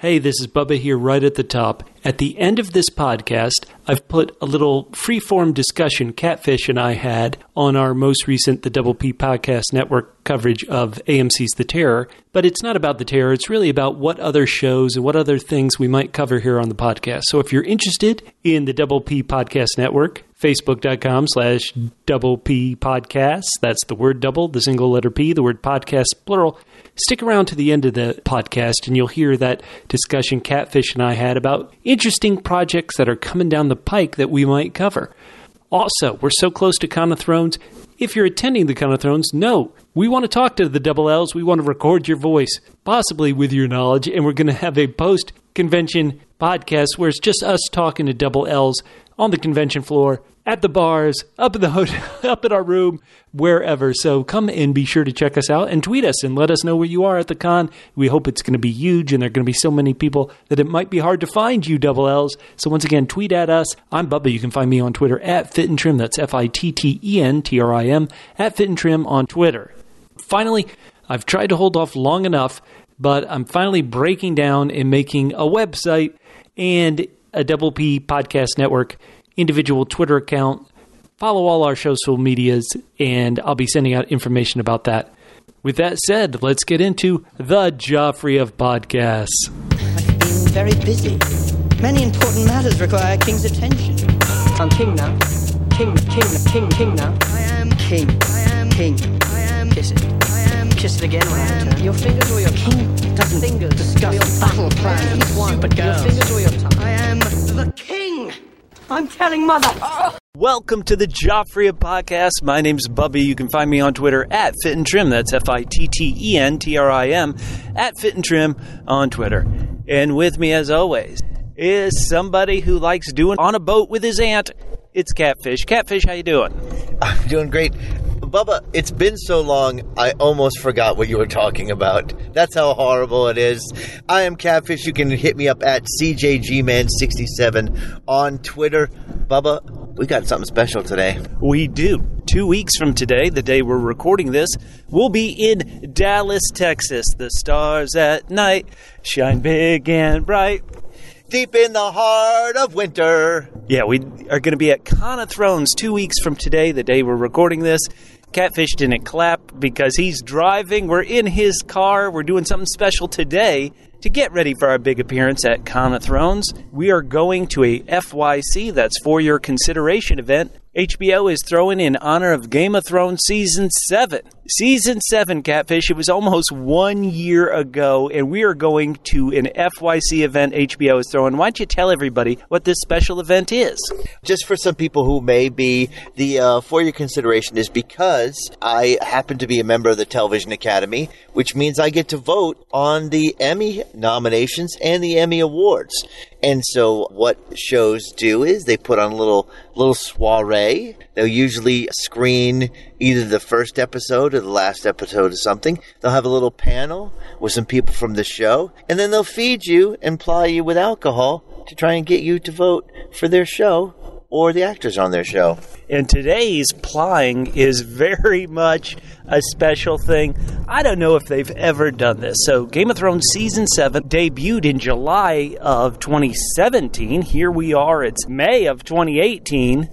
Hey, this is Bubba here right at the top. At the end of this podcast, I've put a little free-form discussion Catfish and I had on our most recent The Double P Podcast Network coverage of AMC's The Terror. But it's not about The Terror. It's really about what other shows and what other things we might cover here on the podcast. So if you're interested in the Double P Podcast Network, Facebook.com/Double P Podcasts. That's the word double, the single letter P, the word podcast, plural. Stick around to the end of the podcast and you'll hear that discussion Catfish and I had about interesting projects that are coming down the pike that we might cover. Also, we're so close to Con of Thrones. If you're attending the Con of Thrones, no, we want to talk to the Double L's. We want to record your voice, possibly with your knowledge, and we're going to have a post-convention podcast where it's just us talking to Double L's on the convention floor, at the bars, up in the hotel, up in our room, wherever. So come and be sure to check us out and tweet us and let us know where you are at the con. We hope it's going to be huge and there are going to be so many people that it might be hard to find you, Double L's. So once again, tweet at us. I'm Bubba. You can find me on Twitter at FitandTrim. That's FITTENTRIM, at FitandTrim on Twitter. Finally, I've tried to hold off long enough, but I'm finally breaking down and making a website and a Double P Podcast Network individual Twitter account. Follow all our social medias, and I'll be sending out information about that. With that said, let's get into the Joffrey of podcasts. I've been very busy. Many important matters require a king's attention. I'm king now. King now. I am king. I am king. I am kiss it. I am kiss it again when I turn. Your fingers or your king doesn't fingers discuss your battle plan. Stupid girls. Your fingers or your tongue. I am the king. I'm telling mother. Oh. Welcome to the Joffrey of Podcasts. My name's Bubby. You can find me on Twitter at FitandTrim. That's FITTENTRIM, at FitandTrim on Twitter. And with me, as always, is somebody who likes doing on a boat with his aunt. It's Catfish. Catfish, how you doing? I'm doing great. Bubba, it's been so long, I almost forgot what you were talking about. That's how horrible it is. I am Catfish. You can hit me up at CJGman67 on Twitter. Bubba, we got something special today. We do. 2 weeks from today, the day we're recording this, we'll be in Dallas, Texas. The stars at night shine big and bright. Deep in the heart of winter. Yeah, we are going to be at Con of Thrones 2 weeks from today, the day we're recording this. Catfish didn't clap because he's driving. We're in his car. We're doing something special today to get ready for our big appearance at Con of Thrones. We are going to a FYC, that's For Your Consideration event. HBO is throwing in honor of Game of Thrones Season 7. Season 7, Catfish, it was almost 1 year ago, and we are going to an FYC event HBO is throwing. Why don't you tell everybody what this special event is? Just for some people who may be, the For Your Consideration is because I happen to be a member of the Television Academy, which means I get to vote on the Emmy nominations and the Emmy Awards. And so what shows do is they put on a little soiree. They'll usually screen either the first episode or the last episode of something. They'll have a little panel with some people from the show, and then they'll feed you and ply you with alcohol to try and get you to vote for their show or the actors on their show. And today's plying is very much a special thing. I don't know if they've ever done this. So Game of Thrones Season 7 debuted in July of 2017. Here we are, it's May of 2018.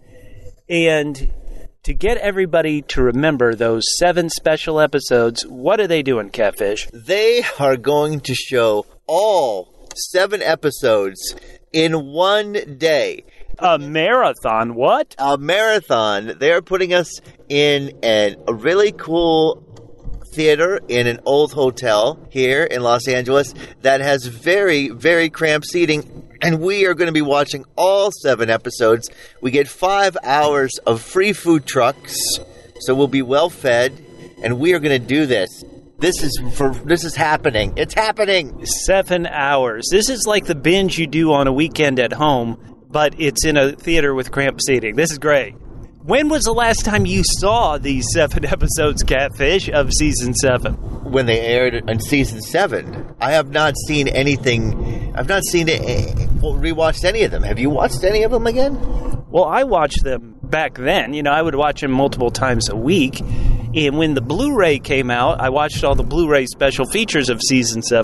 And to get everybody to remember those 7 special episodes, what are they doing, Catfish? They are going to show all 7 episodes in one day. A marathon, what? A marathon. They're putting us in a really cool theater in an old hotel here in Los Angeles that has very, very cramped seating. And we are going to be watching all 7 episodes. We get 5 hours of free food trucks, so we'll be well fed. And we are going to do this. This is happening. It's happening. 7 hours. This is like the binge you do on a weekend at home, but it's in a theater with cramped seating. This is great. When was the last time you saw these 7 episodes, Catfish, of Season 7? When they aired in Season 7. I have not seen anything. I've not seen it, rewatched any of them. Have you watched any of them again? Well, I watched them back then. I would watch them multiple times a week. And when the Blu-ray came out, I watched all the Blu-ray special features of Season 7.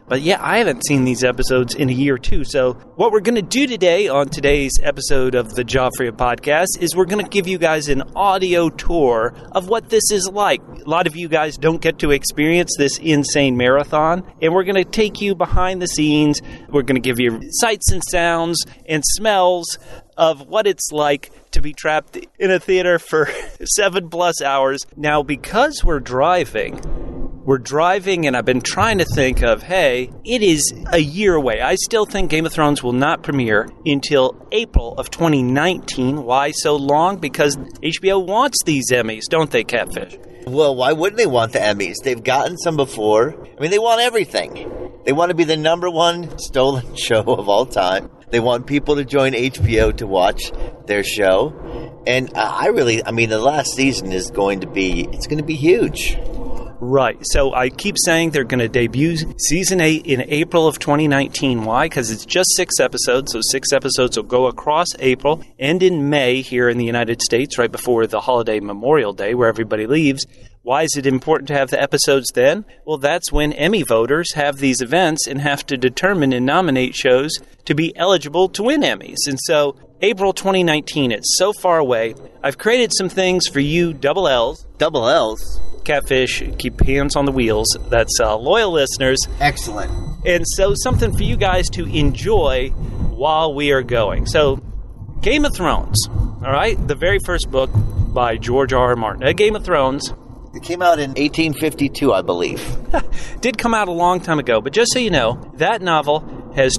But yeah, I haven't seen these episodes in a year, too. So what we're going to do today on today's episode of the Joffrey Podcast is we're going to give you guys an audio tour of what this is like. A lot of you guys don't get to experience this insane marathon, and we're going to take you behind the scenes. We're going to give you sights and sounds and smells of what it's like to be trapped in a theater for 7+ hours. Now, because we're driving, and I've been trying to think of, hey, it is a year away. I still think Game of Thrones will not premiere until April of 2019. Why so long? Because HBO wants these Emmys, don't they, Catfish? Well, why wouldn't they want the Emmys? They've gotten some before. I mean, they want everything. They want to be the #1 stolen show of all time. They want people to join HBO to watch their show. And the last season is going to be huge. Right. So I keep saying they're going to debut Season 8 in April of 2019. Why? Because it's just 6 episodes. So 6 episodes will go across April and in May here in the United States, right before the holiday Memorial Day, where everybody leaves. Why is it important to have the episodes then? Well, that's when Emmy voters have these events and have to determine and nominate shows to be eligible to win Emmys. And so April 2019, it's so far away. I've created some things for you, double L's. Double L's? Catfish, keep hands on the wheels. That's loyal listeners. Excellent. And so something for you guys to enjoy while we are going. So, Game of Thrones, all right? The very first book by George R.R. Martin. Game of Thrones. It came out in 1852, I believe. Did come out a long time ago, but just so you know, that novel has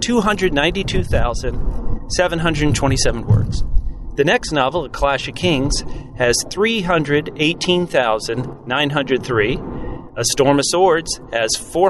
292,727 words. The next novel, A Clash of Kings, has 318,903. A Storm of Swords has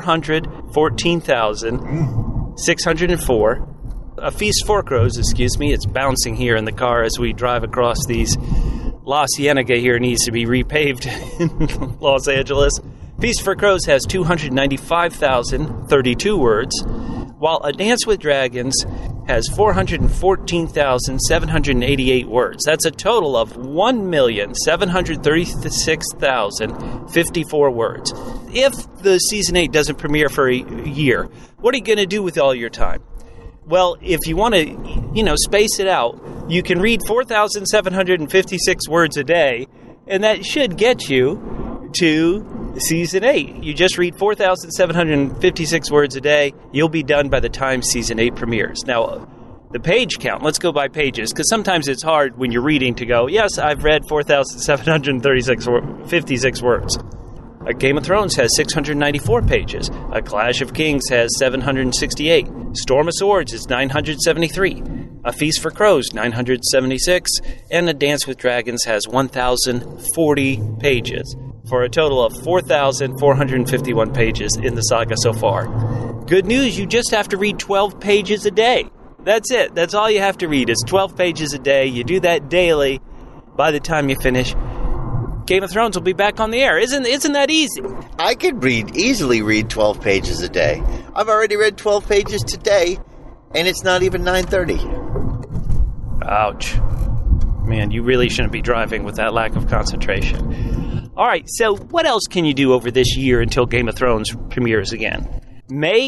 414,604. A Feast for Crows, it's bouncing here in the car as we drive across these. La Cienega here needs to be repaved in Los Angeles. Feast for Crows has 295,032 words, while A Dance with Dragons has 414,788 words. That's a total of 1,736,054 words. If the Season 8 doesn't premiere for a year, what are you going to do with all your time? Well, if you want to, space it out, you can read 4,756 words a day, and that should get you to Season 8. You just read 4,756 words a day. You'll be done by the time Season 8 premieres. Now, the page count, let's go by pages, because sometimes it's hard when you're reading to go, yes, I've read 4,756 words. A Game of Thrones has 694 pages. A Clash of Kings has 768. Storm of Swords is 973. A Feast for Crows, 976. And A Dance with Dragons has 1,040 pages, for a total of 4,451 pages in the saga so far. Good news, you just have to read 12 pages a day. That's it. That's all you have to read is 12 pages a day. You do that daily. By the time you finish, Game of Thrones will be back on the air. Isn't that easy? I could easily read 12 pages a day. I've already read 12 pages today, and it's not even 9:30. Ouch. Man, you really shouldn't be driving with that lack of concentration. All right, so what else can you do over this year until Game of Thrones premieres again? May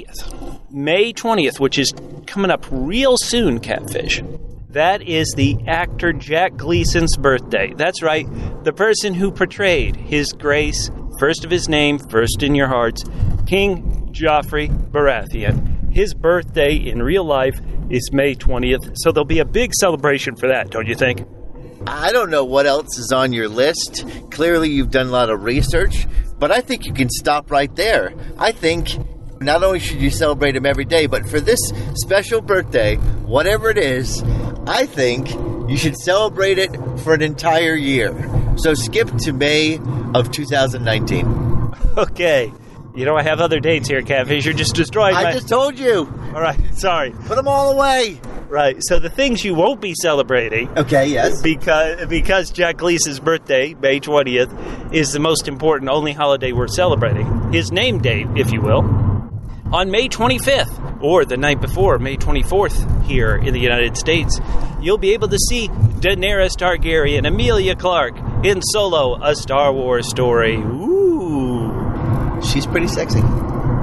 20th, which is coming up real soon, Catfish. That is the actor Jack Gleeson's birthday. That's right, the person who portrayed His Grace, first of his name, first in your hearts, King Joffrey Baratheon. His birthday in real life is May 20th, so there'll be a big celebration for that, don't you think? I don't know what else is on your list. Clearly you've done a lot of research, but I think you can stop right there. I think not only should you celebrate him every day, but for this special birthday, whatever it is, I think you should celebrate it for an entire year. So skip to May of 2019. Okay. I have other dates here, Catfish. You're just destroying I just told you. All right, sorry. Put them all away. Right, so the things you won't be celebrating... Okay, yes. Because Jack Gleeson's birthday, May 20th, is the most important only holiday we're celebrating. His name day, if you will. On May 25th, or the night before, May 24th, here in the United States, you'll be able to see Daenerys Targaryen, Emilia Clarke, in Solo, A Star Wars Story. Ooh. She's pretty sexy.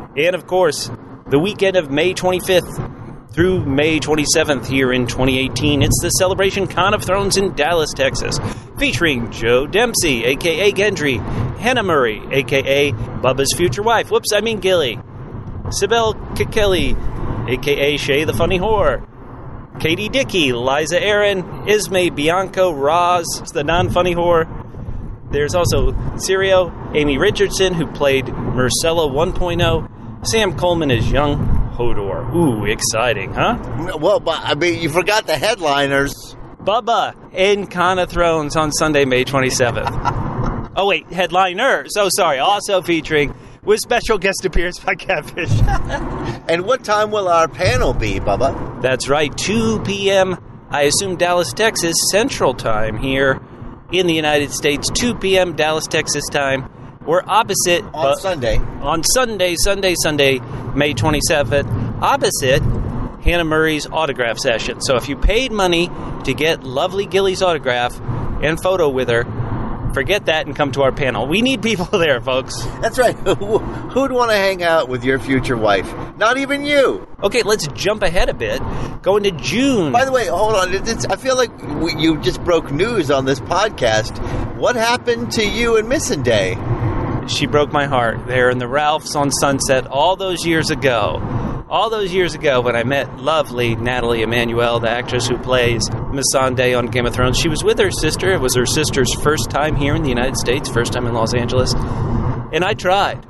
And, of course, the weekend of May 25th through May 27th here in 2018. It's the Celebration Con of Thrones in Dallas, Texas, featuring Joe Dempsey, a.k.a. Gendry, Hannah Murray, a.k.a. Bubba's future wife, Gilly, Sibel Kikeli, a.k.a. Shay the Funny Whore, Katie Dickey, Liza Aaron, Ismay Bianco, Roz, the non-funny whore. There's also Sirio, Amy Richardson, who played Myrcella 1.0, Sam Coleman as young Hodor. Ooh, exciting, huh? Well, I mean, you forgot the headliners. Bubba in Con of Thrones on Sunday, May 27th. Oh, wait, headliners. Oh, sorry. Also featuring with special guest appearance by Catfish. And what time will our panel be, Bubba? That's right, 2 p.m., I assume Dallas, Texas, Central Time here in the United States. 2 p.m. Dallas, Texas time. We're opposite... On Sunday. On Sunday, May 27th, opposite Hannah Murray's autograph session. So if you paid money to get lovely Gilly's autograph and photo with her, forget that and come to our panel. We need people there, folks. That's right. Who'd want to hang out with your future wife? Not even you. Okay, let's jump ahead a bit. Go into June. By the way, hold on. I feel like you just broke news on this podcast. What happened to you and Missandei? She broke my heart there in the Ralphs on Sunset all those years ago. All those years ago when I met lovely Natalie Emmanuel, the actress who plays Missandei on Game of Thrones. She was with her sister. It was her sister's first time here in the United States, first time in Los Angeles. And I tried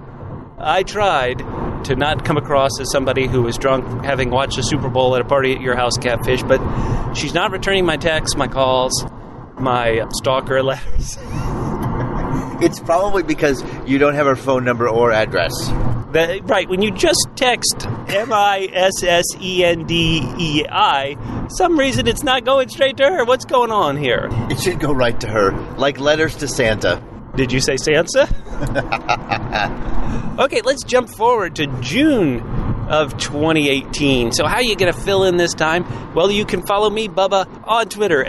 to not come across as somebody who was drunk having watched the Super Bowl at a party at your house, Catfish, but she's not returning my texts, my calls, my stalker letters. It's probably because you don't have her phone number or address. Right, when you just text Missendei, some reason it's not going straight to her. What's going on here? It should go right to her, like letters to Santa. Did you say Sansa? Okay, let's jump forward to June of 2018. So how are you going to fill in this time? Well, you can follow me, Bubba, on Twitter,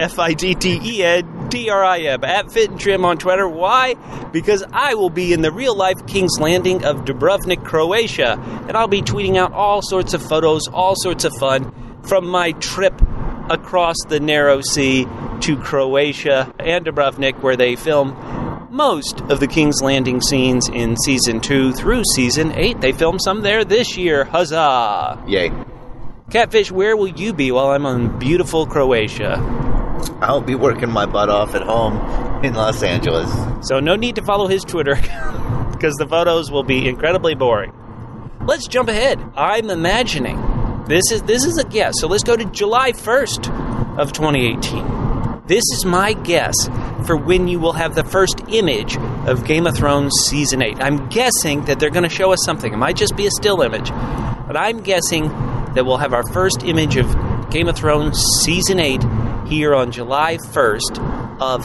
FITTENDRIM, at Fit and Trim on Twitter. Why? Because I will be in the real-life King's Landing of Dubrovnik, Croatia, and I'll be tweeting out all sorts of photos, all sorts of fun from my trip across the narrow sea to Croatia and Dubrovnik, where they film most of the King's Landing scenes in Season 2 through Season 8. They filmed some there this year. Huzzah! Yay. Catfish, where will you be while I'm on beautiful Croatia? I'll be working my butt off at home in Los Angeles. So no need to follow his Twitter account, because the photos will be incredibly boring. Let's jump ahead. I'm imagining. This is a guess. So let's go to July 1st of 2018. This is my guess for when you will have the first image of Game of Thrones Season 8. I'm guessing that they're going to show us something. It might just be a still image. But I'm guessing that we'll have our first image of Game of Thrones Season 8 here on July 1st of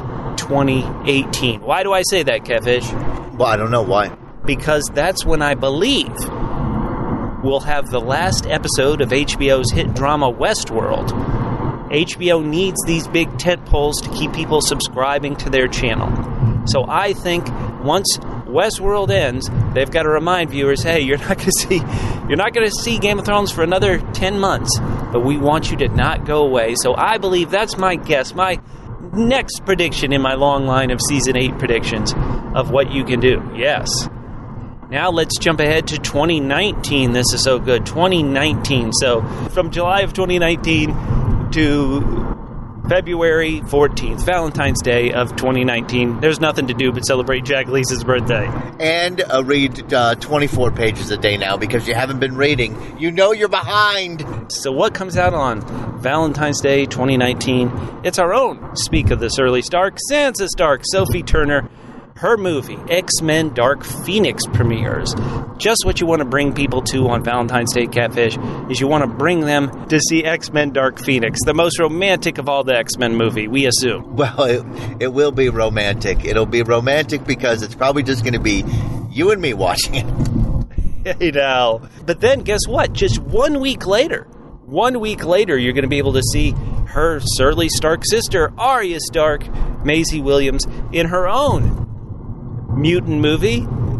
2018. Why do I say that, Catfish? Well, I don't know why. Because that's when I believe we'll have the last episode of HBO's hit drama Westworld. HBO needs these big tent poles to keep people subscribing to their channel. So I think once Westworld ends, they've got to remind viewers, hey, you're not going to see Game of Thrones for another 10 months, but we want you to not go away. So I believe that's my guess, my next prediction in my long line of Season 8 predictions of what you can do. Yes. Now let's jump ahead to 2019. This is so good. 2019. So from July of 2019 to February 14th, Valentine's Day of 2019. There's nothing to do but celebrate Jack Leese's birthday. And read 24 pages a day now because you haven't been reading. You know you're behind. So what comes out on Valentine's Day 2019? It's our own Speak of the Surly Stark, Sansa Stark, Sophie Turner. Her movie, X-Men Dark Phoenix, premieres. Just what you want to bring people to on Valentine's Day, Catfish, is you want to bring them to see X-Men Dark Phoenix, the most romantic of all the X-Men movie, we assume. Well, it will be romantic. It'll be romantic because it's probably just going to be you and me watching it. Hey now. But then, guess what? Just 1 week later, you're going to be able to see her surly Stark sister, Arya Stark, Maisie Williams, in her own mutant movie,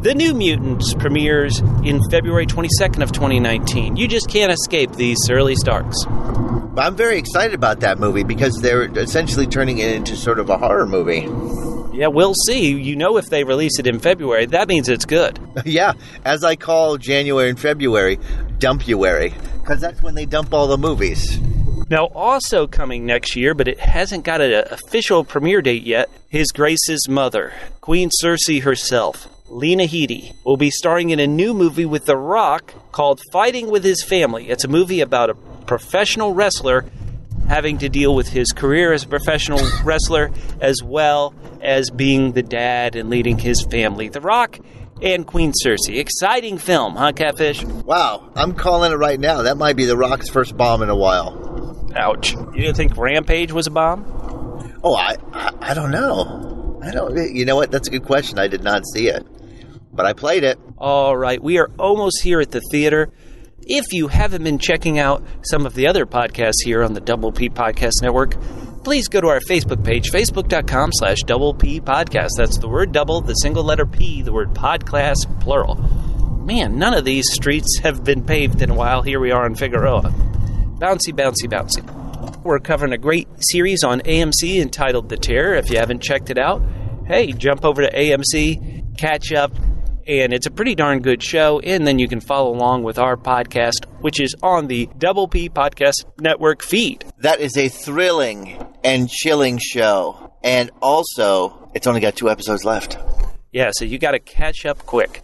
The New Mutants premieres in February 22nd of 2019. You just can't escape these early starts. I'm very excited about that movie because they're essentially turning it into sort of a horror movie. Yeah, we'll see. You know, if they release it in February, that means it's good. Yeah, as I call January and February, Dumpuary, because that's when they dump all the movies. Now, also coming next year, but it hasn't got an official premiere date yet, His Grace's mother, Queen Cersei herself, Lena Headey, will be starring in a new movie with The Rock called Fighting with His Family. It's a movie about a professional wrestler having to deal with his career as a professional wrestler as well as being the dad and leading his family. The Rock and Queen Cersei. Exciting film, huh, Catfish? Wow, I'm calling it right now. That might be The Rock's first bomb in a while. Ouch. You didn't think Rampage was a bomb? Oh, I don't know. You know what? That's a good question. I did not see it. But I played it. All right, we are almost here at the theater. If you haven't been checking out some of the other podcasts here on the Double P Podcast Network, please go to our Facebook page, facebook.com/Double P Podcast. That's the word double, the single letter P, the word podcast, plural. Man, none of these streets have been paved in a while. Here we are in Figueroa. Bouncy, bouncy, bouncy. We're covering a great series on AMC entitled The Terror. If you haven't checked it out, hey, jump over to AMC, catch up. And it's a pretty darn good show, and then you can follow along with our podcast, which is on the Double P Podcast Network feed. That is a thrilling and chilling show. And also, it's only got 2 episodes left. Yeah, so you got to catch up quick.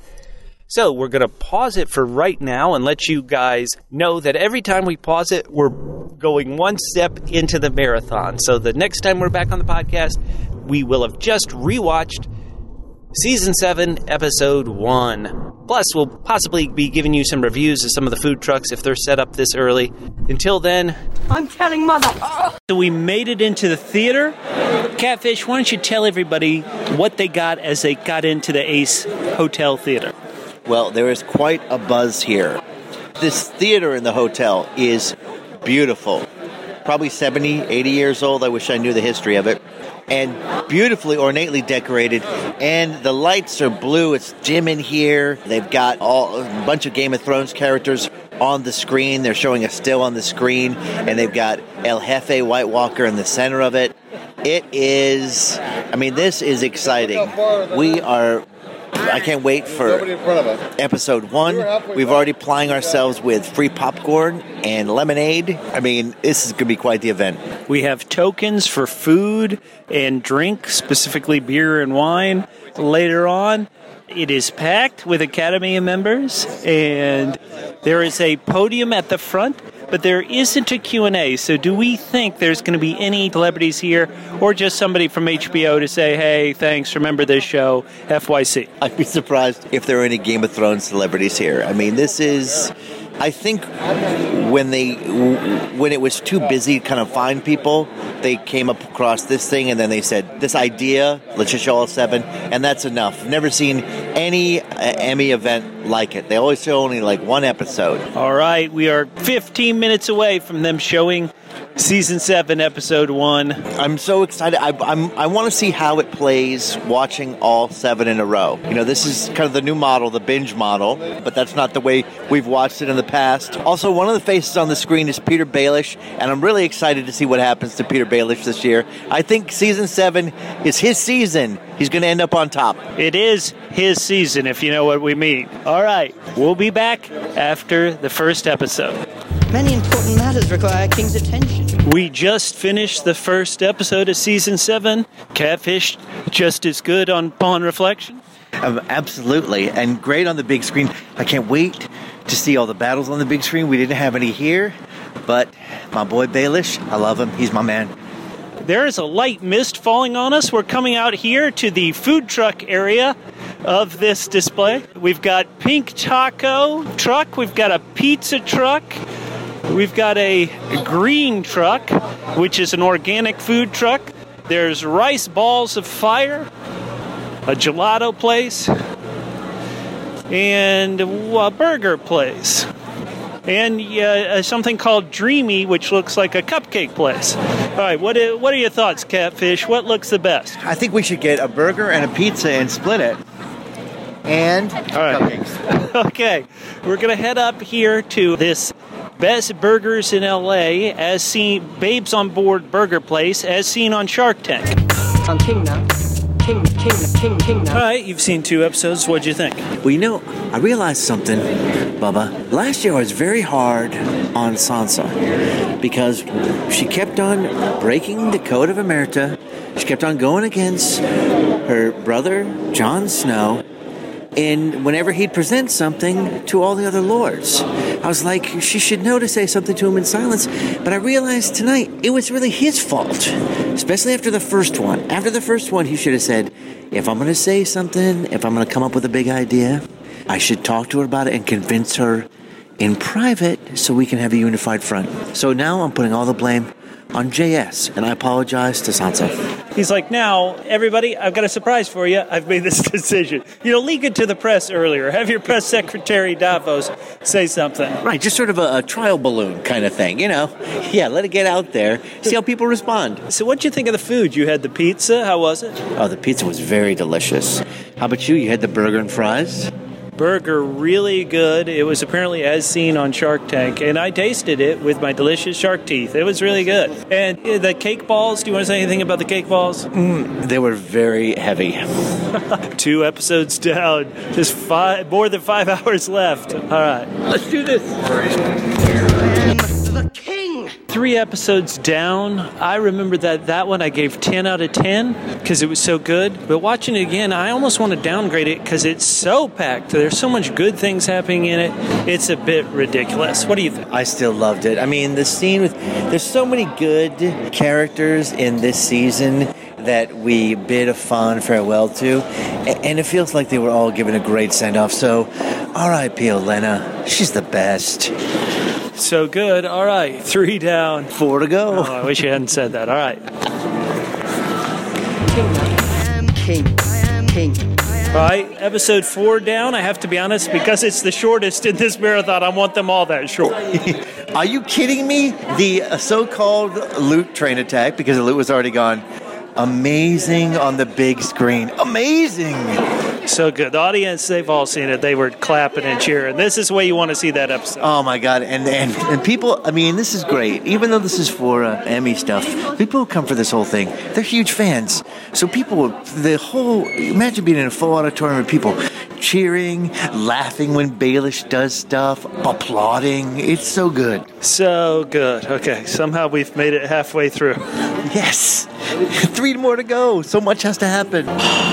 So we're going to pause it for right now and let you guys know that every time we pause it, we're going one step into the marathon. So the next time we're back on the podcast, we will have just rewatched Season 7, Episode 1. Plus, we'll possibly be giving you some reviews of some of the food trucks if they're set up this early. Until then, I'm telling Mother. So we made it into the theater. Catfish, why don't you tell everybody what they got as they got into the Ace Hotel Theater? Well, there is quite a buzz here. This theater in the hotel is beautiful. Probably 70, 80 years old. I wish I knew the history of it. And beautifully, ornately decorated. And the lights are blue. It's dim in here. They've got a bunch of Game of Thrones characters on the screen. They're showing a still on the screen. And they've got El Jefe White Walker in the center of it. It is, this is exciting. I can't wait for Episode 1. We've already plying ourselves with free popcorn and lemonade. This is going to be quite the event. We have tokens for food and drink, specifically beer and wine, later on. It is packed with Academy members, and there is a podium at the front, but there isn't a Q&A. So do we think there's going to be any celebrities here or just somebody from HBO to say, hey, thanks, remember this show, FYC? I'd be surprised if there are any Game of Thrones celebrities here. This is... I think when it was too busy to kind of find people, they came up across this thing and then they said, this idea, let's just show all 7, and that's enough. I've never seen any Emmy event like it. They always show only like 1 episode. All right, we are 15 minutes away from them showing Season 7, Episode 1. I'm so excited. I want to see how it plays watching all 7 in a row. This is kind of the new model, the binge model, but that's not the way we've watched it in the past. Also, one of the faces on the screen is Peter Baelish, and I'm really excited to see what happens to Peter Baelish this year. I think Season 7 is his season. He's going to end up on top. It is his season, if you know what we mean. All right, we'll be back after the first episode. Many important matters require a king's attention. We just finished the first episode of Season 7. Catfish, just as good upon reflection? Absolutely, and great on the big screen. I can't wait to see all the battles on the big screen. We didn't have any here, but my boy Baelish, I love him. He's my man. There is a light mist falling on us. We're coming out here to the food truck area of this display. We've got pink taco truck. We've got a pizza truck. We've got a green truck, which is an organic food truck. There's rice balls of fire, a gelato place, and a burger place. And something called Dreamy, which looks like a cupcake place. All right, what are your thoughts, Catfish? What looks the best? I think we should get a burger and a pizza and split it. and right. cupcakes. Okay, we're going to head up here to this Best Burgers in L.A. as seen, Babes on Board Burger Place as seen on Shark Tank. I'm king now. King now. All right, you've seen 2 episodes. What'd you think? Well, I realized something, Bubba. Last year I was very hard on Sansa because she kept on breaking the code of Omerta. She kept on going against her brother, Jon Snow, and whenever he'd present something to all the other lords. I was like, she should know to say something to him in silence. But I realized tonight it was really his fault, especially after the first one. After the first one, he should have said, if I'm going to say something, if I'm going to come up with a big idea, I should talk to her about it and convince her in private so we can have a unified front. So now I'm putting all the blame on JS, and I apologize to Sansa. He's like, now, everybody, I've got a surprise for you. I've made this decision. Leak it to the press earlier. Have your press secretary, Davos, say something. Right, just sort of a trial balloon kind of thing, Yeah, let it get out there. See how people respond. So what'd you think of the food? You had the pizza. How was it? Oh, the pizza was very delicious. How about you? You had the burger and fries? Burger, really good. It was apparently as seen on Shark Tank, and I tasted it with my delicious shark teeth. It was really good. And the cake balls, do you want to say anything about the cake balls? They were very heavy. 2 episodes down. Just more than 5 hours left. All right, let's do this. The king. 3 episodes down. I remember that one I gave 10 out of 10 because it was so good. But watching it again, I almost want to downgrade it because it's so packed. There's so much good things happening in it. It's a bit ridiculous. What do you think? I still loved it. I mean, the scene there's so many good characters in this season that we bid a fond farewell to, and it feels like they were all given a great send-off. So, R.I.P. Olenna. She's the best. So good. All right, 3 down. 4 to go. Oh, I wish you hadn't said that. All right. King. I am king. All right, episode 4 down. I have to be honest, because it's the shortest in this marathon, I want them all that short. Are you kidding me? The so-called loot train attack, because the loot was already gone. Amazing on the big screen. Amazing! So good. The audience, they've all seen it. They were clapping and cheering. This is the way you want to see that episode. Oh, my God. And people, I mean, this is great. Even though this is for Emmy stuff, people who come for this whole thing, they're huge fans. So imagine being in a full auditorium with people cheering, laughing when Baelish does stuff, applauding. It's so good. So good. Okay, somehow we've made it halfway through. Yes. 3 more to go. So much has to happen.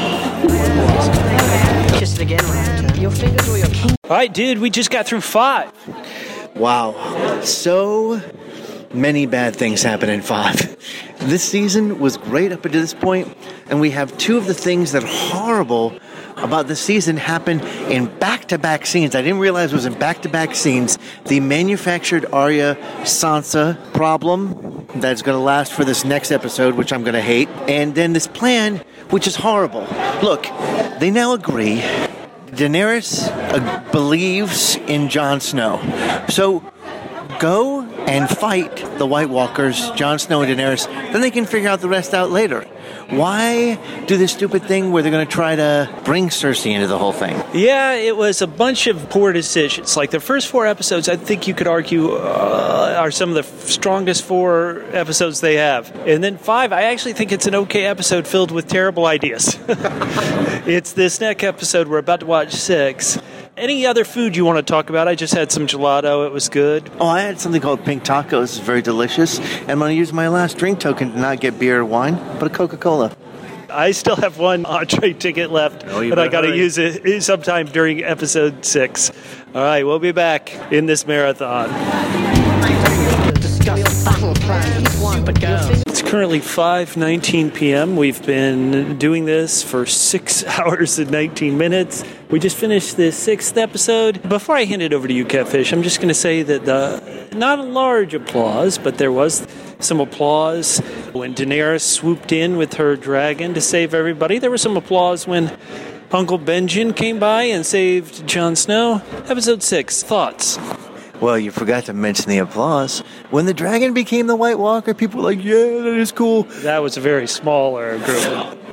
Kiss it again when I return. Your fingers or your king. All right, dude, we just got through 5. Wow. So many bad things happen in 5. This season was great up until this point, and we have 2 of the things that are horrible about this season happen in back-to-back scenes. I didn't realize it was in back-to-back scenes. The manufactured Arya-Sansa problem that's going to last for this next episode, which I'm going to hate. And then this plan, which is horrible. Look, they now agree. Daenerys believes in Jon Snow. So go and fight the White Walkers, Jon Snow and Daenerys. Then they can figure out the rest out later. Why do this stupid thing where they're going to try to bring Cersei into the whole thing? Yeah, it was a bunch of poor decisions. Like the first 4 episodes, I think you could argue are some of the strongest 4 episodes they have. And then 5, I actually think it's an okay episode filled with terrible ideas. It's this next episode, we're about to watch 6. Any other food you want to talk about? I just had some gelato. It was good. Oh, I had something called pink tacos. It's very delicious. And I'm going to use my last drink token to not get beer or wine, but a Coca-Cola. I still have 1 entree ticket left, but I got to use it sometime during episode 6. All right, we'll be back in this marathon. Discuss battle plans. But girls. It's currently 5:19 p.m. We've been doing this for 6 hours and 19 minutes. We just finished the 6th episode. Before I hand it over to you, Catfish, I'm just going to say that not a large applause, but there was some applause when Daenerys swooped in with her dragon to save everybody. There was some applause when Uncle Benjen came by and saved Jon Snow. Episode 6, thoughts? Well, you forgot to mention the applause. When the dragon became the White Walker, people were like, yeah, that is cool. That was a very smaller group.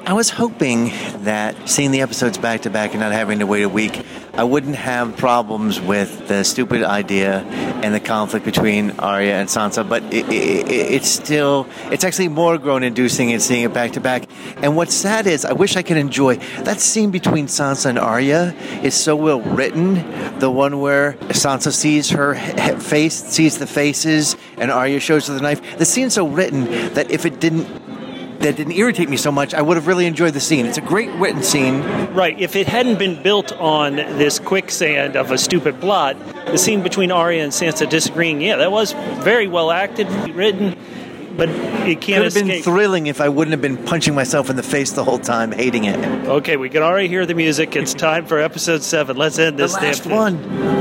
I was hoping that seeing the episodes back to back and not having to wait a week, I wouldn't have problems with the stupid idea and the conflict between Arya and Sansa, but it's actually more groan-inducing in seeing it back to back. And what's sad is I wish I could enjoy that scene between Sansa and Arya is so well written. The one where Sansa sees her face, sees the faces, and Arya shows her the knife. The scene's so written that if it didn't irritate me so much, I would have really enjoyed the scene. It's a great written scene. Right. If it hadn't been built on this quicksand of a stupid plot, the scene between Arya and Sansa disagreeing, that was very well acted, written, but it can't escape. Could have been thrilling if I wouldn't have been punching myself in the face the whole time, hating it. Okay, we can already hear the music. It's time for episode 7. Let's end this. The last one.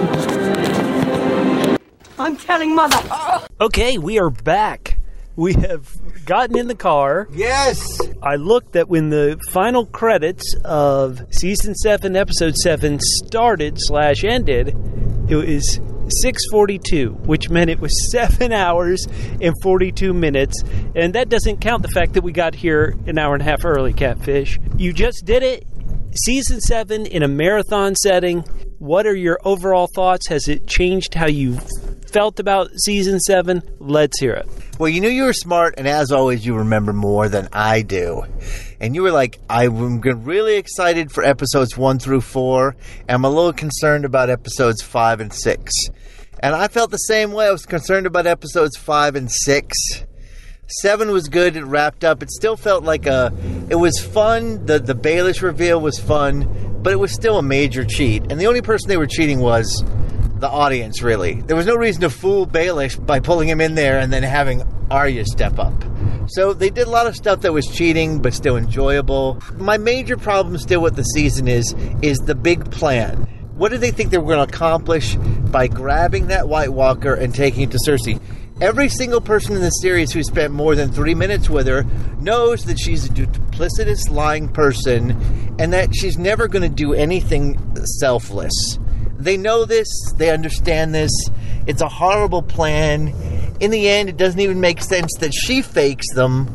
I'm telling Mother. Okay, we are back. We have gotten in the car. Yes! I looked at when the final credits of Season 7, Episode 7 started/ended, it was 6:42, which meant it was 7 hours and 42 minutes. And that doesn't count the fact that we got here an hour and a half early, Catfish. You just did it. Season 7 in a marathon setting. What are your overall thoughts? Has it changed how you felt about Season 7? Let's hear it. Well, you knew you were smart, and as always, you remember more than I do. And you were like, I'm really excited for episodes 1 through 4, and I'm a little concerned about episodes 5 and 6. And I felt the same way. I was concerned about episodes 5 and 6. 7 was good. It wrapped up. It still felt like it was fun. The Baelish reveal was fun, but it was still a major cheat. And the only person they were cheating was the audience, really. There was no reason to fool Baelish by pulling him in there and then having Arya step up. So they did a lot of stuff that was cheating, but still enjoyable. My major problem still with the season is the big plan. What did they think they were going to accomplish by grabbing that White Walker and taking it to Cersei? Every single person in the series who spent more than 3 minutes with her knows that she's a duplicitous, lying person and that she's never going to do anything selfless. They know this. They understand this. It's a horrible plan. In the end, it doesn't even make sense that she fakes them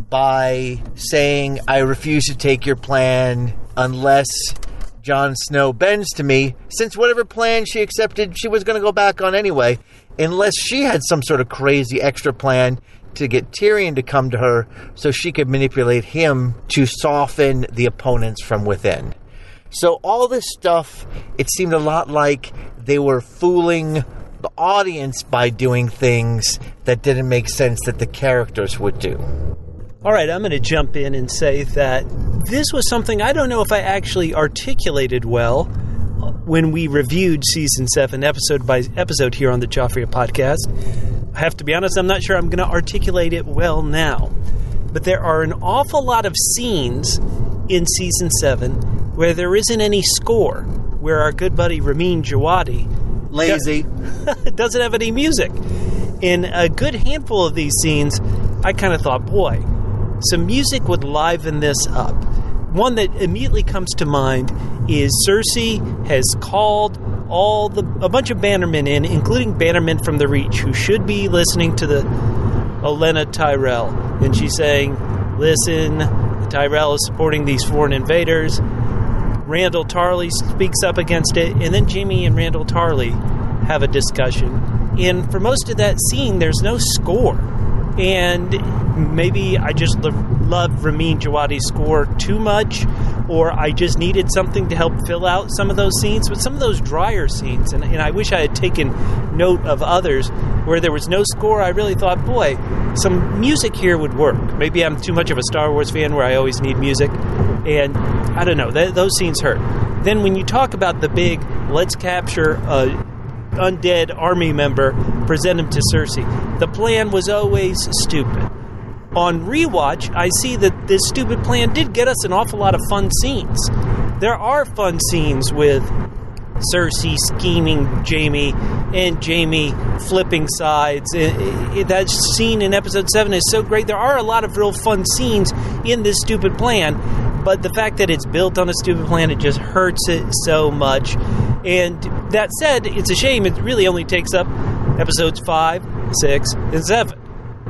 by saying, I refuse to take your plan unless Jon Snow bends to me, since whatever plan she accepted, she was going to go back on anyway, unless she had some sort of crazy extra plan to get Tyrion to come to her so she could manipulate him to soften the opponents from within. So all this stuff, it seemed a lot like they were fooling the audience by doing things that didn't make sense that the characters would do. All right, I'm going to jump in and say that this was something I don't know if I actually articulated well when we reviewed Season 7 episode by episode here on the Joffrey podcast. I have to be honest, I'm not sure I'm going to articulate it well now. But there are an awful lot of scenes in Season 7 where there isn't any score, where our good buddy Ramin Djawadi Lazy. doesn't have any music. In a good handful of these scenes, I kind of thought, boy, some music would liven this up. One that immediately comes to mind is Cersei has called a bunch of bannermen in, including bannermen from the Reach, who should be listening to the Olenna Tyrell. And she's saying, listen, the Tyrell is supporting these foreign invaders. Randall Tarley speaks up against it, and then Jaime and Randall Tarley have a discussion. And for most of that scene, there's no score. And maybe I just love Ramin Djawadi's score too much, or I just needed something to help fill out some of those scenes. But some of those drier scenes, and I wish I had taken note of others, where there was no score, I really thought, boy, some music here would work. Maybe I'm too much of a Star Wars fan where I always need music. And I don't know, those scenes hurt. Then when you talk about the big, let's capture a undead army member, present him to Cersei, the plan was always stupid. On rewatch, I see that this stupid plan did get us an awful lot of fun scenes. There are fun scenes with Cersei scheming Jaime and Jaime flipping sides. That scene in episode 7 is so great. There are a lot of real fun scenes in this stupid plan, but the fact that it's built on a stupid plan, it just hurts it so much. And that said, it's a shame it really only takes up episodes 5, 6, and 7.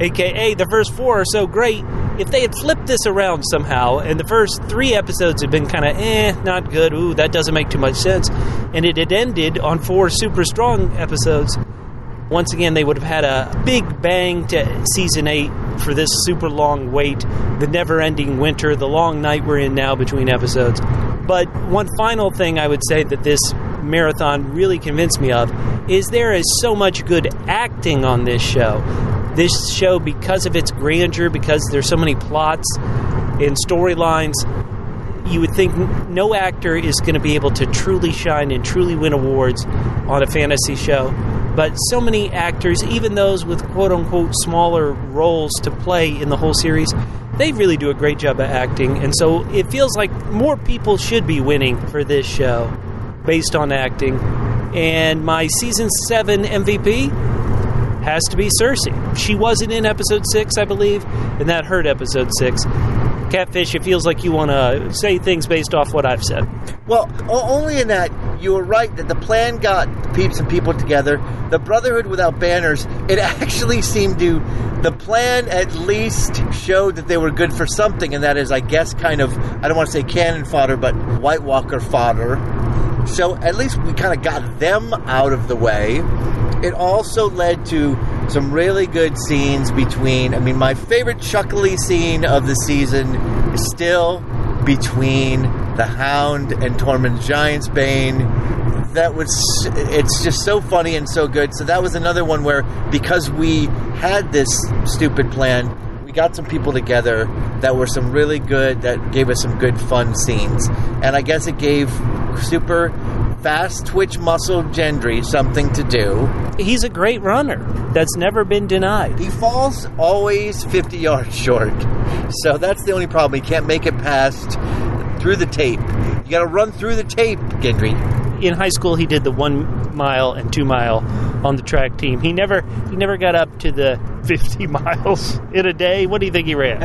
AKA, the first 4 are so great. If they had flipped this around somehow, and the first 3 episodes had been kind of, not good, ooh, that doesn't make too much sense, and it had ended on 4 super strong episodes, once again, they would have had a big bang to season 8 for this super long wait, the never-ending winter, the long night we're in now between episodes. But one final thing I would say that this marathon really convinced me of is there is so much good acting on this show. This show, because of its grandeur, because there's so many plots and storylines, you would think no actor is going to be able to truly shine and truly win awards on a fantasy show. But so many actors, even those with quote-unquote smaller roles to play in the whole series, they really do a great job of acting. And so it feels like more people should be winning for this show based on acting. And my Season 7 MVP has to be Cersei. She wasn't in Episode 6, I believe, and that hurt Episode 6. Catfish, it feels like you want to say things based off what I've said. Well, only in that you were right that the plan got some people together. The Brotherhood without banners, it actually seemed to, the plan at least showed that they were good for something, and that is, I guess, kind of, I don't want to say cannon fodder, but White Walker fodder. So at least we kind of got them out of the way. It also led to some really good scenes between, my favorite chuckly scene of the season is still between the Hound and Tormund Giantsbane. It's just so funny and so good. So that was another one where, because we had this stupid plan, we got some people together that were some really good, that gave us some good fun scenes. And I guess it gave super fast twitch muscle Gendry something to do. He's a great runner. That's never been denied. He falls always 50 yards short. So that's the only problem. He can't make it past through the tape. You got to run through the tape, Gendry. In high school, he did the 1 mile and 2 mile on the track team. He never got up to the 50 miles in a day. What do you think he ran?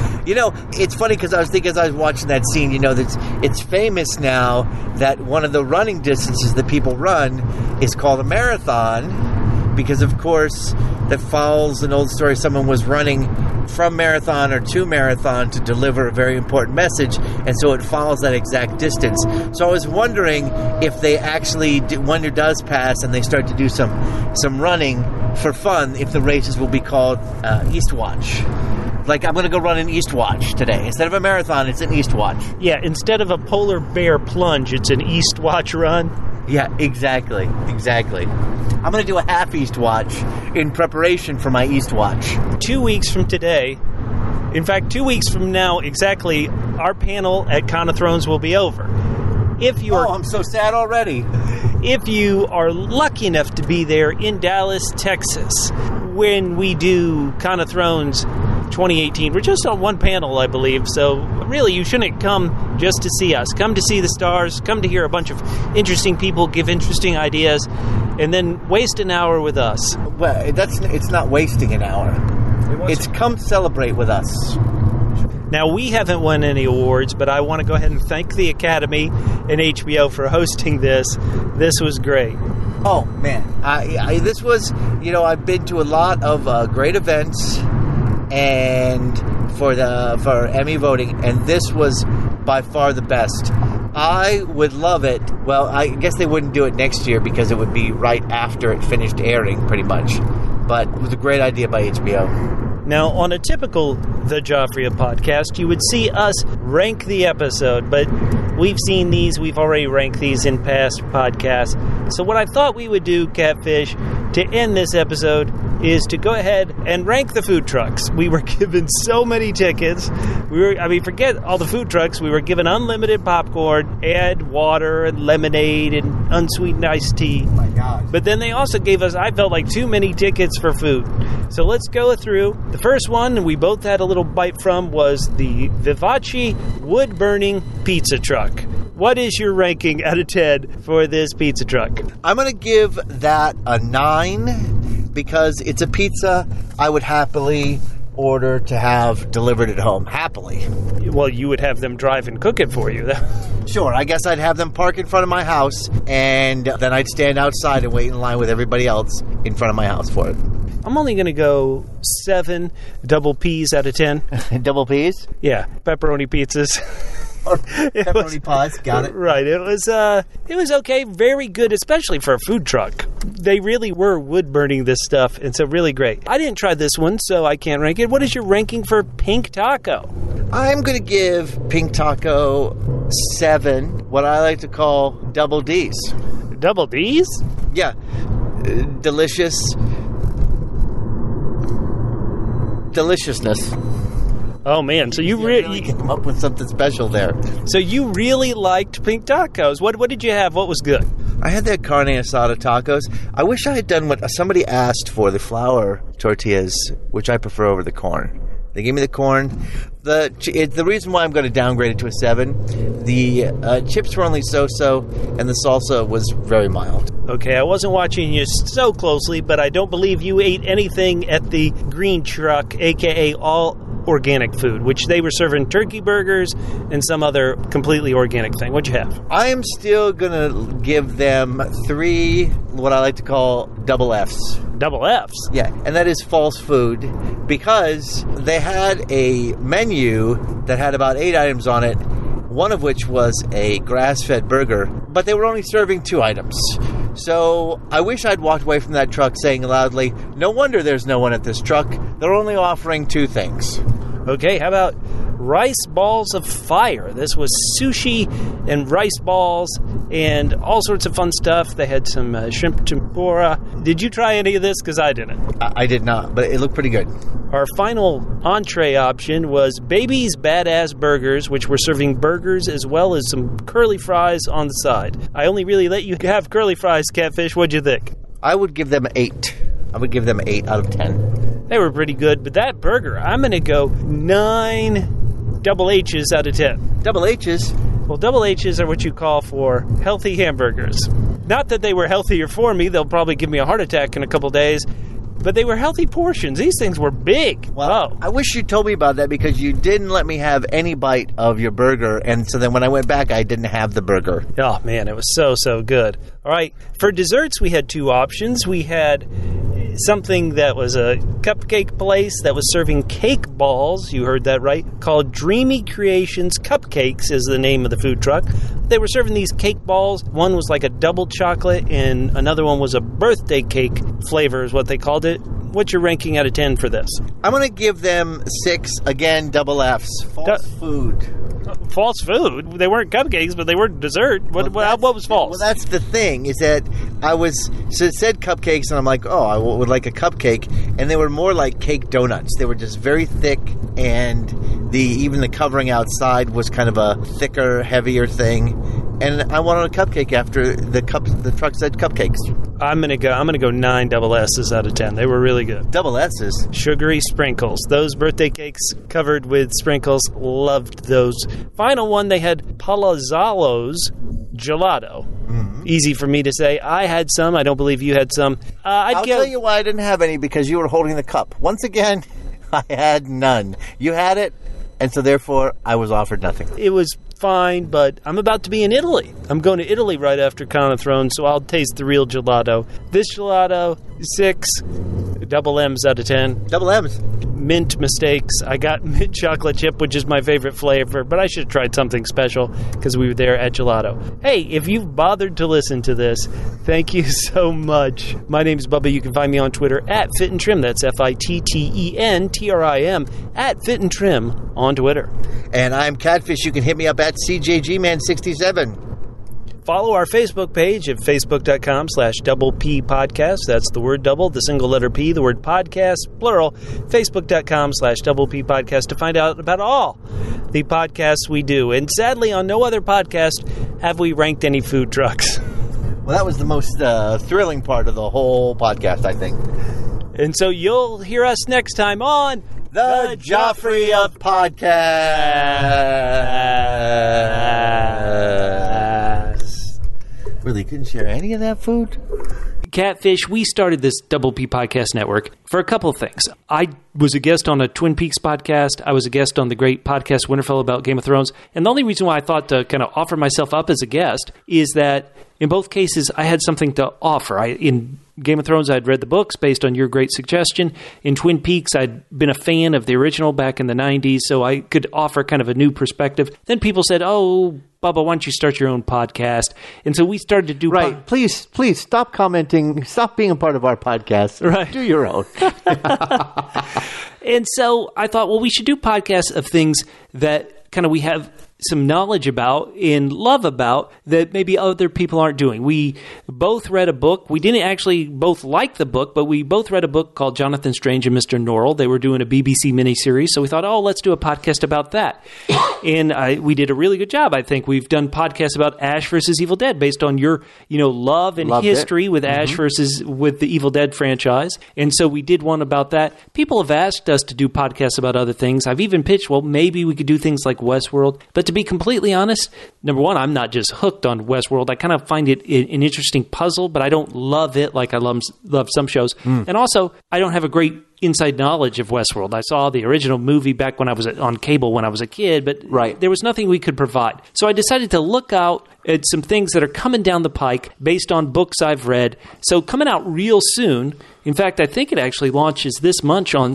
It's funny because I was thinking as I was watching that scene, that it's famous now that one of the running distances that people run is called a marathon, because of course that follows an old story. Someone was running from marathon or to marathon to deliver a very important message, and so it follows that exact distance. So I was wondering if they actually, winter does pass and they start to do some running for fun, if the races will be called Eastwatch. Like, I'm going to go run an Eastwatch today. Instead of a marathon, it's an Eastwatch. Yeah, instead of a polar bear plunge, it's an Eastwatch run. Yeah, exactly. I'm going to do a half Eastwatch in preparation for my Eastwatch. 2 weeks from today, in fact, 2 weeks from now exactly, our panel at Con of Thrones will be over. I'm so sad already. If you are lucky enough to be there in Dallas, Texas, when we do Con of Thrones 2018, we're just on one panel, I believe, so really you shouldn't come just to see us. Come to see the stars, come to hear a bunch of interesting people give interesting ideas, and then waste an hour with us. Well, it's not wasting an hour. It's come celebrate with us. Now, we haven't won any awards, but I want to go ahead and thank the Academy and HBO for hosting this. This was great. Oh, man. This was, I've been to a lot of great events and for Emmy voting, and this was by far the best. I would love it. Well, I guess they wouldn't do it next year because it would be right after it finished airing, pretty much. But it was a great idea by HBO. Now, on a typical The Joffrey podcast, you would see us rank the episode, but we've seen these, we've already ranked these in past podcasts. So what I thought we would do, Catfish, to end this episode is to go ahead and rank the food trucks. We were given so many tickets. Forget all the food trucks. We were given unlimited popcorn and water and lemonade and unsweetened iced tea. Oh my God. But then they also gave us, I felt like, too many tickets for food. So let's go through. The first one we both had a little bite from was the Vivace wood-burning pizza truck. What is your ranking out of 10 for this pizza truck? I'm going to give that a 9 because it's a pizza I would happily order to have delivered at home. Happily. Well, you would have them drive and cook it for you. Sure. I guess I'd have them park in front of my house, and then I'd stand outside and wait in line with everybody else in front of my house for it. I'm only going to go 7 double P's out of 10. Double P's? Yeah, pepperoni pizzas. Pepperoni pies, got it. Right. It was okay, very good, especially for a food truck. They really were wood burning this stuff, and so really great. I didn't try this one, so I can't rank it. What is your ranking for Pink Taco? I'm going to give Pink Taco 7, what I like to call double D's. Double D's? Yeah. Deliciousness. Oh man, so you really came up with something special there. So you really liked Pink Tacos. What did you have? What was good? I had their carne asada tacos. I wish I had done what somebody asked for, the flour tortillas, which I prefer over the corn. They gave me the corn. The reason why I'm going to downgrade it to a 7, the chips were only so-so, and the salsa was very mild. Okay, I wasn't watching you so closely, but I don't believe you ate anything at the Green Truck, a.k.a. all organic food, which they were serving turkey burgers and some other completely organic thing. What'd you have? I am still going to give them 3, what I like to call double Fs. Double Fs? Yeah, and that is false food, because they had a menu that had about 8 items on it, one of which was a grass-fed burger, but they were only serving 2 items. So I wish I'd walked away from that truck saying loudly, no wonder there's no one at this truck. They're only offering 2 things. Okay, how about rice balls of fire? This was sushi and rice balls and all sorts of fun stuff. They had some shrimp tempura. Did you try any of this? Because I didn't. I did not, but it looked pretty good. Our final entree option was Baby's Badass Burgers, which were serving burgers as well as some curly fries on the side. I only really let you have curly fries, Catfish. What'd you think? I would give them 8. I would give them 8 out of 10. They were pretty good, but that burger, I'm going to go 9 double H's out of 10. Double H's? Well, double H's are what you call for healthy hamburgers. Not that they were healthier for me. They'll probably give me a heart attack in a couple days. But they were healthy portions. These things were big. Well, I wish you told me about that, because you didn't let me have any bite of your burger. And so then when I went back, I didn't have the burger. Oh, man, it was so good. All right, for desserts, we had 2 options. We had something that was a cupcake place that was serving cake balls. You heard that right. Called Dreamy Creations Cupcakes is the name of the food truck. They were serving these cake balls. One was like a double chocolate, and another one was a birthday cake flavor is what they called it. What's your ranking out of 10 for this? I'm going to give them 6, again, double Fs. False food. False food? They weren't cupcakes, but they were dessert. What was false? Well, that's the thing, is that so it said cupcakes, and I'm like, oh, I would like a cupcake, and they were more like cake donuts. They were just very thick, and even the covering outside was kind of a thicker, heavier thing. And I wanted a cupcake after the truck said cupcakes. I'm gonna go 9 double S's out of 10. They were really good. Double S's? Sugary sprinkles. Those birthday cakes covered with sprinkles. Loved those. Final one, they had Palazzolo's gelato. Mm-hmm. Easy for me to say. I had some. I don't believe you had some. I'll tell you why I didn't have any, because you were holding the cup. Once again, I had none. You had it, and so therefore I was offered nothing. It was fine, but I'm about to be in Italy. I'm going to Italy right after Con of Thrones, so I'll taste the real gelato. This gelato, 6 double M's out of 10. Double M's? Mint mistakes. I got mint chocolate chip, which is my favorite flavor, but I should have tried something special because we were there at Gelato. Hey, if you've bothered to listen to this, thank you so much. My name is Bubba. You can find me on Twitter at Fit and Trim. That's FITTENTRIM at Fit and Trim on Twitter. And I'm Catfish. You can hit me up at CJGman67. Follow our Facebook page at facebook.com/double P podcast. That's the word double, the single letter P, the word podcast, plural. Facebook.com/double P podcast to find out about all the podcasts we do. And sadly, on no other podcast have we ranked any food trucks. Well, that was the most thrilling part of the whole podcast, I think. And so you'll hear us next time on the Joffrey of Podcast. Really couldn't share any of that food? Catfish, we started this Double P Podcast Network for a couple of things. I was a guest on a Twin Peaks podcast. I was a guest on the great podcast Winterfell about Game of Thrones. And the only reason why I thought to kind of offer myself up as a guest is that in both cases, I had something to offer. In Game of Thrones, I'd read the books based on your great suggestion. In Twin Peaks, I'd been a fan of the original back in the 90s, so I could offer kind of a new perspective. Then people said, oh, Bubba, why don't you start your own podcast? And so we started to do... Right. Please stop commenting. Stop being a part of our podcast. Right. Do your own. And so I thought, well, we should do podcasts of things that kind of we have some knowledge about and love about that maybe other people aren't doing. We both read a book. We didn't actually both like the book, but we both read a book called Jonathan Strange and Mr. Norrell. They were doing a BBC miniseries, so we thought, oh, let's do a podcast about that. And we did a really good job, I think. We've done podcasts about Ash versus Evil Dead based on your, love and history with Ash versus with the Evil Dead franchise. And so we did one about that. People have asked us to do podcasts about other things. I've even pitched, well, maybe we could do things like Westworld. But to be completely honest, number one, I'm not just hooked on Westworld. I kind of find it an interesting puzzle, but I don't love it like I love some shows. And also, I don't have a great inside knowledge of Westworld. I saw the original movie back when I was on cable when I was a kid, but there was nothing we could provide. So I decided to look out at some things that are coming down the pike based on books I've read. So coming out real soon, in fact, I think it actually launches this month on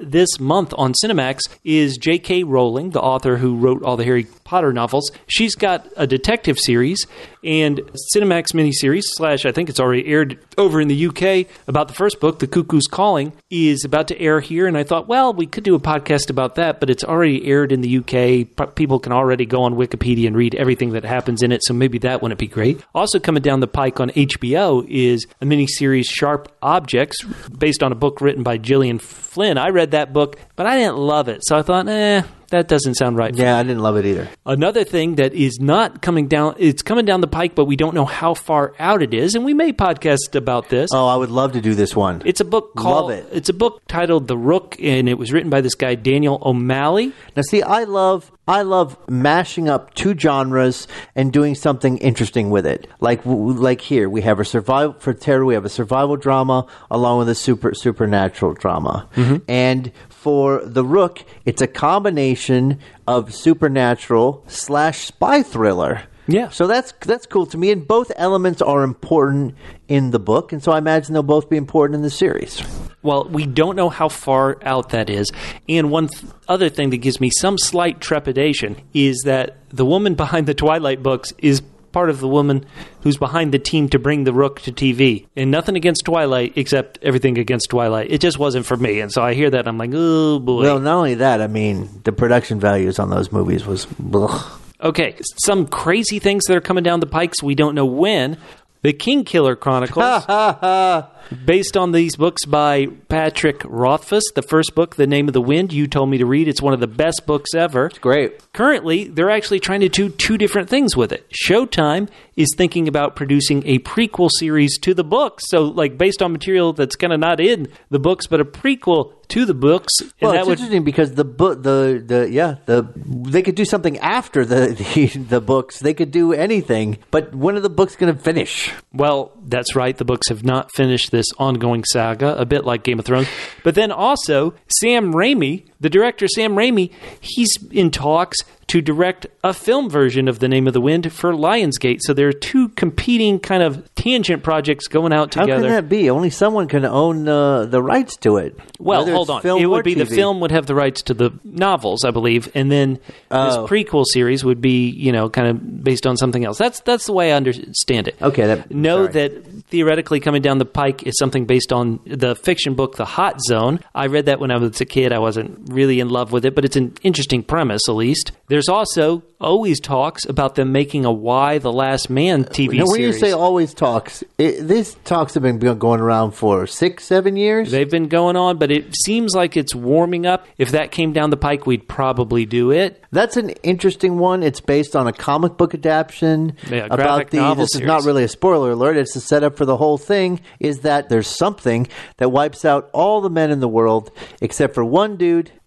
Cinemax, is J.K. Rowling, the author who wrote all the Harry Potter novels. She's got a detective series and Cinemax miniseries / I think it's already aired over in the UK about the first book, The Cuckoo's Calling, is about to air here. And I thought, well, we could do a podcast about that, but it's already aired in the UK. People can already go on Wikipedia and read everything that happens in it, so maybe that wouldn't be great. Also coming down the pike on HBO is a miniseries, Sharp Objects, based on a book written by Gillian Flynn. I read that book, but I didn't love it. So I thought, that doesn't sound right. Yeah, I didn't love it either. Another thing that is not coming down, it's coming down the pike, but we don't know how far out it is, and we may podcast about this. Oh, I would love to do this one. It's a book called... Love it. It's a book titled The Rook, and it was written by this guy, Daniel O'Malley. Now, see, I love mashing up two genres and doing something interesting with it. Like here, we have for terror, we have a survival drama along with a supernatural drama. And for The Rook, it's a combination of supernatural / spy thriller. Yeah. So that's cool to me, and both elements are important in the book, and so I imagine they'll both be important in the series. Well, we don't know how far out that is. And one other thing that gives me some slight trepidation is that the woman behind the Twilight books is part of the woman who's behind the team to bring The Rook to TV. And nothing against Twilight, except everything against Twilight. It just wasn't for me. And so I hear that, and I'm like, oh, boy. Well, not only that, I mean, the production values on those movies was... Ugh. Okay, some crazy things that are coming down the pikes. We don't know when. The Kingkiller Chronicles, based on these books by Patrick Rothfuss. The first book, The Name of the Wind, you told me to read. It's one of the best books ever. It's great. Currently, they're actually trying to do two different things with it. Showtime is thinking about producing a prequel series to the books. So, based on material that's kind of not in the books, but a prequel to the books. Well, it's interesting because the book, they could do something after the books. They could do anything, but when are the books going to finish? Well, that's right. The books have not finished this ongoing saga, a bit like Game of Thrones. But then also, Sam Raimi, the director Sam Raimi, he's in talks to direct a film version of The Name of the Wind for Lionsgate. So there are two competing kind of tangent projects going out together. How can that be? Only someone can own the rights to it. Well, hold on. It would be TV. The film would have the rights to the novels, I believe, and then this prequel series would be, kind of based on something else. That's the way I understand it. Okay. That theoretically coming down the pike is something based on the fiction book, The Hot Zone. I read that when I was a kid. I wasn't really in love with it, but it's an interesting premise, at least. There's also always talks about them making a Y the Last Man TV series. When you say always talks, these talks have been going around for 6-7 years? They've been going on, but it seems like it's warming up. If that came down the pike, we'd probably do it. That's an interesting one. It's based on a comic book adaptation. Yeah, graphic novel This series. is not really a spoiler alert. It's the setup for the whole thing, is that there's something that wipes out all the men in the world except for one dude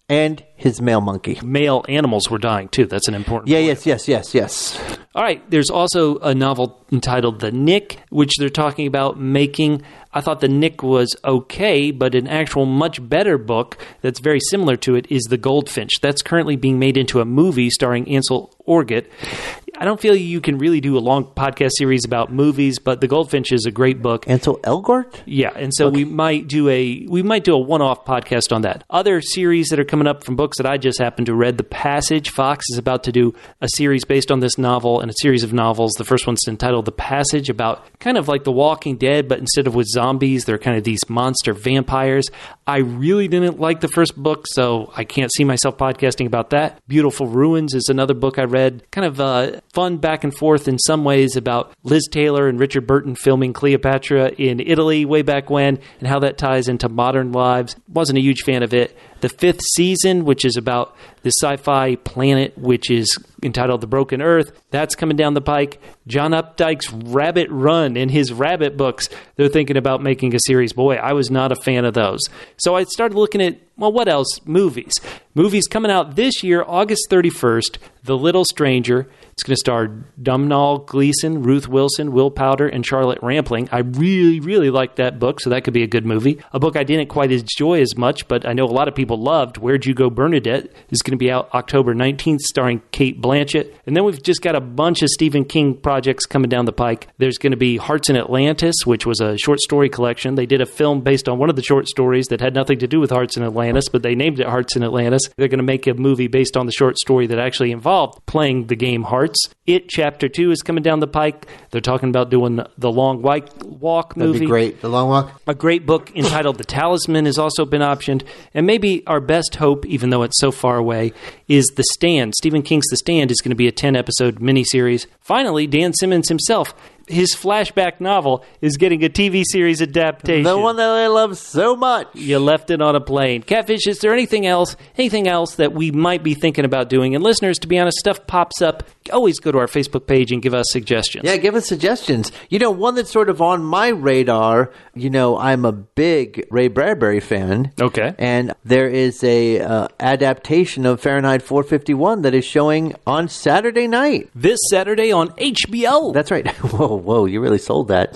And his male monkey. Male animals were dying, too. That's an important point. Yes. All right. There's also a novel entitled The Nick, which they're talking about making. I thought The Nick was okay, but an actual much better book that's very similar to it is The Goldfinch. That's currently being made into a movie starring Ansel Elgort. I don't feel you can really do a long podcast series about movies, but The Goldfinch is a great book. Ansel Elgort? Yeah, and so we might do a one-off podcast on that. Other series that are coming up from books that I just happened to read, The Passage. Fox is about to do a series based on this novel and a series of novels. The first one's entitled The Passage, about kind of like The Walking Dead, but instead of with zombies, they're kind of these monster vampires. I really didn't like the first book, so I can't see myself podcasting about that. Beautiful Ruins is another book I read. Kind of fun back and forth in some ways about Liz Taylor and Richard Burton filming Cleopatra in Italy way back when and how that ties into modern lives. Wasn't a huge fan of it. The Fifth Season, which is about the sci-fi planet, which is entitled The Broken Earth, that's coming down the pike. John Updike's Rabbit Run in his Rabbit books, they're thinking about making a series. Boy, I was not a fan of those. So I started looking at, well, what else? Movies. Movies coming out this year, August 31st, The Little Stranger. It's going to star Domhnall Gleeson, Ruth Wilson, Will Powder, and Charlotte Rampling. I really, really liked that book, so that could be a good movie. A book I didn't quite enjoy as much, but I know a lot of people loved, Where'd You Go, Bernadette, is going to be out October 19th, starring Kate Blanchett. And then we've just got a bunch of Stephen King projects coming down the pike. There's going to be Hearts in Atlantis, which was a short story collection. They did a film based on one of the short stories that had nothing to do with Hearts in Atlantis, but they named it Hearts in Atlantis. They're going to make a movie based on the short story that actually involved playing the game Hearts. It Chapter 2 is coming down the pike. They're talking about doing the Long White Walk movie. That'd be great. The Long Walk. A great book entitled The Talisman has also been optioned. And maybe our best hope, even though it's so far away, is The Stand. Stephen King's The Stand is going to be a 10-episode miniseries. Finally, Dan Simmons himself, his flashback novel is getting a TV series adaptation. The one that I love so much. You left it on a plane. Catfish, is there anything else that we might be thinking about doing? And listeners, to be honest, stuff pops up. Always go to our Facebook page and give us suggestions. Yeah, give us suggestions. One that's sort of on my radar, I'm a big Ray Bradbury fan. Okay. And there is a adaptation of Fahrenheit 451 that is showing on Saturday night. This Saturday on HBO. That's right. Whoa, you really sold that.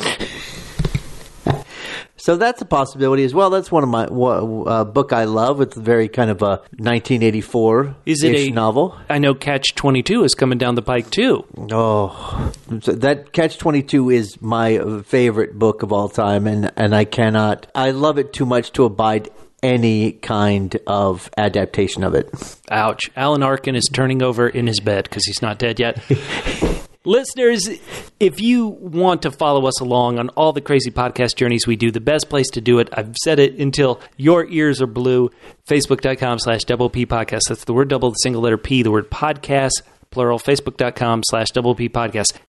So that's a possibility as well. That's one of my book I love. It's very kind of a 1984-ish novel. I know Catch-22 is coming down the pike too. Oh, that Catch-22 is my favorite book of all time, and I love it too much to abide any kind of adaptation of it. Ouch. Alan Arkin is turning over in his bed because he's not dead yet. Listeners, if you want to follow us along on all the crazy podcast journeys we do, the best place to do it, I've said it until your ears are blue, Facebook.com/Double P Podcast. That's the word double, the single letter P, the word podcast, plural, Facebook.com/Double P Podcast.